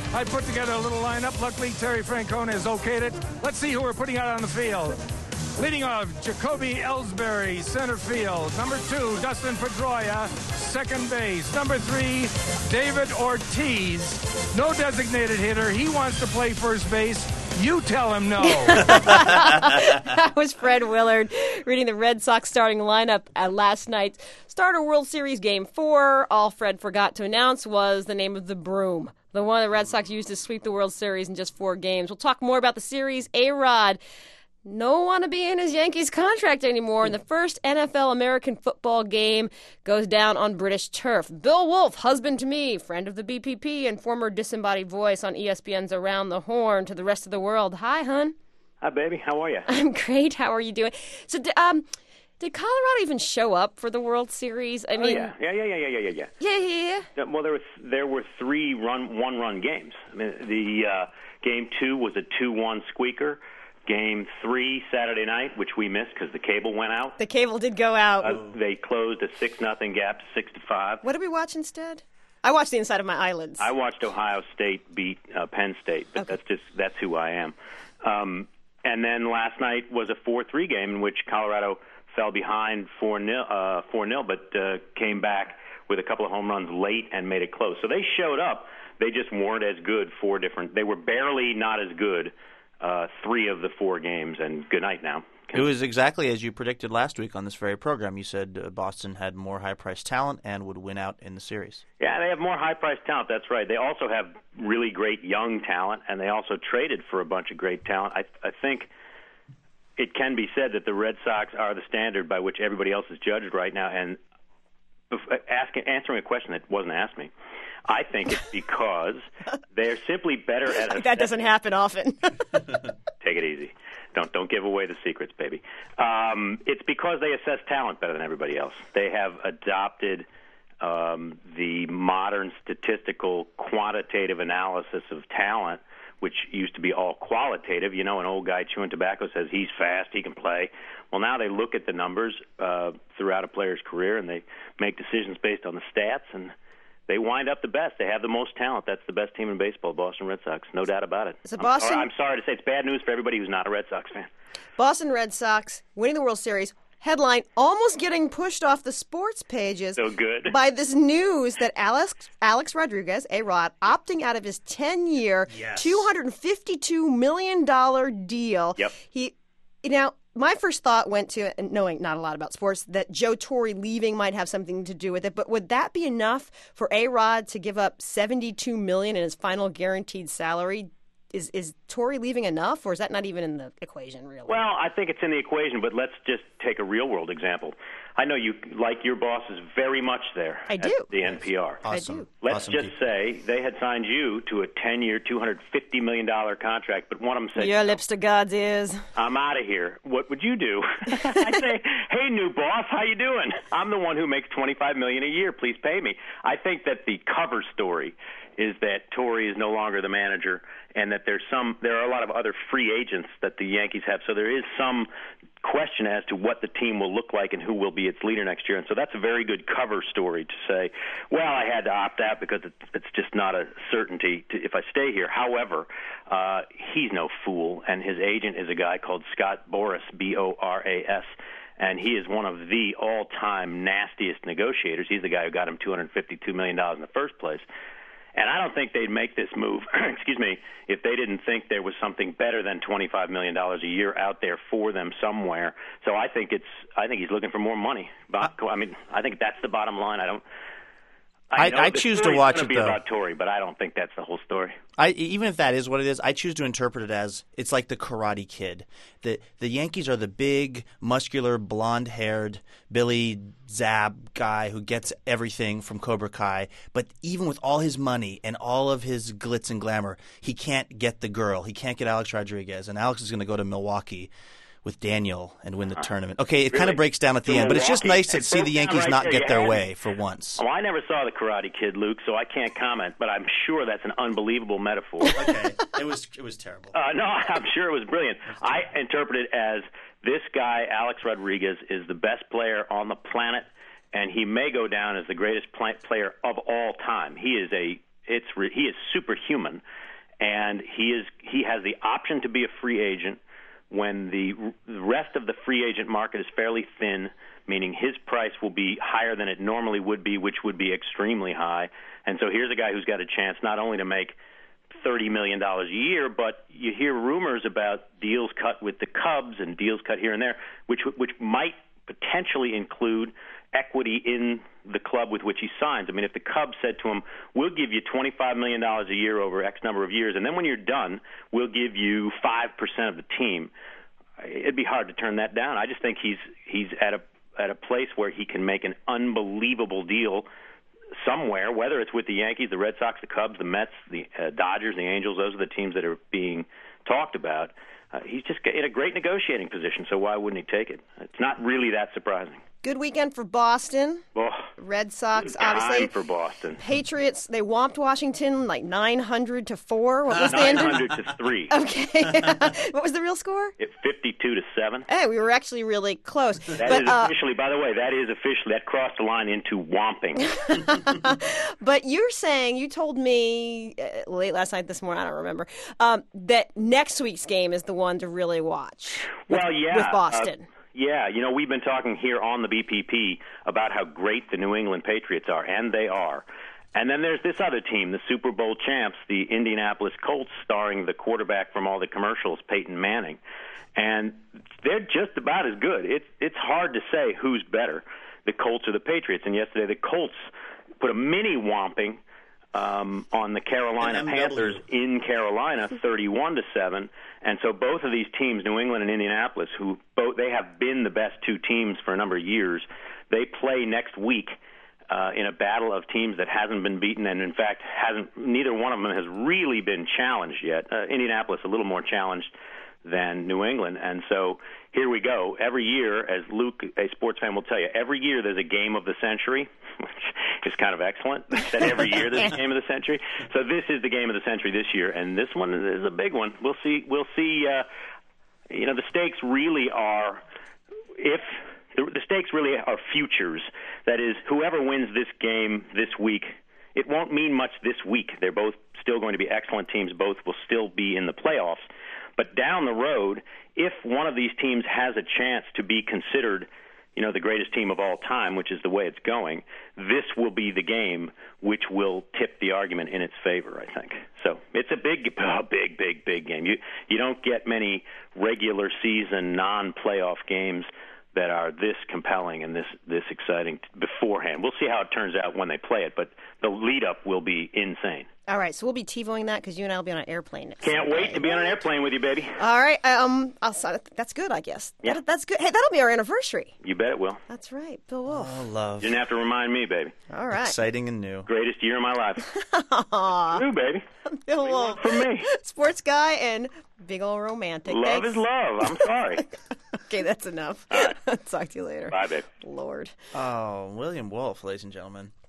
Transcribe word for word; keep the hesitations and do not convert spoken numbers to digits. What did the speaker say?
I put together a little lineup. Luckily, Terry Francona has okayed it. Let's see who we're putting out on the field. Leading off, Jacoby Ellsbury, center field. Number two, Dustin Pedroia, second base. Number three, David Ortiz, no designated hitter. He wants to play first base. You tell him no. That was Fred Willard reading the Red Sox starting lineup at last night's Starter World Series Game four. All Fred forgot to announce was the name of the broom, the one the Red Sox used to sweep the World Series in just four games. We'll talk more about the series. A-Rod no want to be in his Yankees contract anymore, and the first N F L American football game goes down on British turf. Bill Wolf, husband to me, friend of the B P P, and former disembodied voice on E S P N's Around the Horn to the rest of the world. Hi, hon. Hi, baby. How are you? I'm great. How are you doing? So, um, did Colorado even show up for the World Series? I oh, mean, yeah, yeah, yeah, yeah, yeah, yeah, yeah. Yeah, yeah, yeah. Well, there was there were three run one-run games. I mean, the uh, game two was a two one squeaker. Game three Saturday night, which we missed because the cable went out. The cable did go out. Uh, they closed a six nothing gap to six to five. What did we watch instead? I watched the inside of my eyelids. I watched Ohio State beat uh, Penn State, but okay. that's just that's who I am. Um, and then last night was a four three game in which Colorado fell behind four nil, uh, four nil, but uh, came back with a couple of home runs late and made it close. So they showed up. They just weren't as good. Four different. They were barely not as good. Uh, three of the four games, and good night now. It was exactly as you predicted last week on this very program. You said uh, Boston had more high-priced talent and would win out in the series. Yeah, they have more high-priced talent, that's right. They also have really great young talent, and they also traded for a bunch of great talent. I, I think it can be said that the Red Sox are the standard by which everybody else is judged right now, and asking, answering a question that wasn't asked me, I think it's because they're simply better at it. That doesn't happen often. Take it easy. Don't don't give away the secrets, baby. Um, it's because they assess talent better than everybody else. They have adopted um, the modern statistical quantitative analysis of talent, which used to be all qualitative. You know, an old guy chewing tobacco says he's fast, he can play. Well, now they look at the numbers uh, throughout a player's career, and they make decisions based on the stats, and they wind up the best. They have the most talent. That's the best team in baseball, Boston Red Sox. No doubt about it. So Boston, I'm, I'm sorry to say it's bad news for everybody who's not a Red Sox fan. Boston Red Sox winning the World Series. Headline, almost getting pushed off the sports pages so good. by this news that Alex Alex Rodriguez, A-Rod, opting out of his ten-year, yes. two hundred fifty-two million dollars deal. Yep. He, now, my first thought went to, knowing not a lot about sports, that Joe Torre leaving might have something to do with it. But would that be enough for A-Rod to give up seventy-two million dollars in his final guaranteed salary? Is is Torre leaving enough, or is that not even in the equation, really? Well, I think it's in the equation, but let's just take a real-world example. I know you like your boss is very much there I at do. the N P R. Awesome. I do. Let's awesome just people. say they had signed you to a ten-year, two hundred fifty million dollars contract, but one of them said, Your lips to God's ears. I'm out of here. What would you do? I say, hey, new boss, how you doing? I'm the one who makes twenty-five million dollars a year. Please pay me. I think that the cover story is that Torre is no longer the manager, and that there's some there are a lot of other free agents that the Yankees have. So there is some question as to what the team will look like and who will be its leader next year. And so that's a very good cover story to say, well, I had to opt out because it's, it's just not a certainty to, if I stay here. However, uh, he's no fool, and his agent is a guy called Scott Boras, B O R A S. And he is one of the all-time nastiest negotiators. He's the guy who got him two hundred fifty-two million dollars in the first place. And I don't think they'd make this move, excuse me, if they didn't think there was something better than twenty-five million dollars a year out there for them somewhere. So I think it's, I think he's looking for more money. I mean, I think that's the bottom line. I don't. I, I, I choose to watch it, be though. About Torre, but I don't think that's the whole story. I, even if that is what it is, I choose to interpret it as it's like the Karate Kid. The the Yankees are the big, muscular, blonde-haired Billy Zab guy who gets everything from Cobra Kai. But even with all his money and all of his glitz and glamour, he can't get the girl. He can't get Alex Rodriguez, and Alex is going to go to Milwaukee with Daniel and win the uh, tournament. Okay, it really? kind of breaks down at the so end, but it's just nice to see the Yankees right not there. get You their had way it. for once. Well, I never saw the Karate Kid, Luke, so I can't comment, but I'm sure that's an unbelievable metaphor. Okay, it was it was terrible. Uh, no, I'm sure it was brilliant. I interpret it as this guy, Alex Rodriguez, is the best player on the planet, and he may go down as the greatest player of all time. He is a it's re- he is superhuman, and he is he has the option to be a free agent when the rest of the free agent market is fairly thin, meaning his price will be higher than it normally would be, which would be extremely high. And so here's a guy who's got a chance not only to make thirty million dollars a year, but you hear rumors about deals cut with the Cubs and deals cut here and there, which which might potentially include equity in the club with which he signs. I mean, if the Cubs said to him, we'll give you twenty-five million dollars a year over X number of years, and then when you're done, we'll give you five percent of the team, it'd be hard to turn that down. I just think he's he's at a at a place where he can make an unbelievable deal somewhere, whether it's with the Yankees, the Red Sox, the Cubs, the Mets, the uh, Dodgers, the Angels. Those are the teams that are being talked about. Uh, he's just in a great negotiating position, so why wouldn't he take it? It's not really that surprising. Good weekend for Boston. Oh, Red Sox, time obviously. for Boston. Patriots, they whomped Washington like nine hundred to four. What was the end? nine hundred to three. Okay. What was the real score? It fifty-two to seven. Hey, we were actually really close. That but, is uh, officially, by the way, that is officially, that crossed the line into whomping. But you're saying, you told me uh, late last night, this morning, I don't remember, um, that next week's game is the one to really watch. With, Well, yeah. With Boston. Uh, Yeah, you know, we've been talking here on the B P P about how great the New England Patriots are, and they are. And then there's this other team, the Super Bowl champs, the Indianapolis Colts, starring the quarterback from all the commercials, Peyton Manning. And they're just about as good. It's it's hard to say who's better, the Colts or the Patriots. And yesterday the Colts put a mini whomping um, on the Carolina Panthers in Carolina, thirty-one to seven. And so both of these teams, New England and Indianapolis, who both they have been the best two teams for a number of years, they play next week uh, in a battle of teams that hasn't been beaten, and in fact hasn't. Neither one of them has really been challenged yet. Uh, Indianapolis a little more challenged than New England, and so here we go. Every year, as Luke, a sports fan, will tell you, every year there's a game of the century, which is kind of excellent. That every year there's a game of the century. So this is the game of the century this year, and this one is a big one. We'll see. We'll see. Uh, you know, the stakes really are if the, the stakes really are futures. That is, whoever wins this game this week, it won't mean much this week. They're both still going to be excellent teams. Both will still be in the playoffs. But down the road, if one of these teams has a chance to be considered, you know, the greatest team of all time, which is the way it's going, this will be the game which will tip the argument in its favor, I think. So it's a big, oh, big, big, big game. You you don't get many regular season non-playoff games that are this compelling and this this exciting beforehand. We'll see how it turns out when they play it, but the lead-up will be insane. All right, so we'll be TiVoing that because you and I will be on an airplane. Next Can't Sunday. wait to be on an airplane with you, baby. All right, um, I'll, that's good, I guess. Yeah. That, that's good. Hey, that'll be our anniversary. You bet it will. That's right, Bill Wolf. Oh, love. You didn't have to remind me, baby. All right. Exciting and new. Greatest year of my life. True, baby. Bill What do you Wolf, want from me? sports guy and big old romantic. Love Thanks. is love. I'm sorry. Okay, that's enough. Talk to you later. Bye, babe. Lord. Oh, William Wolf, ladies and gentlemen.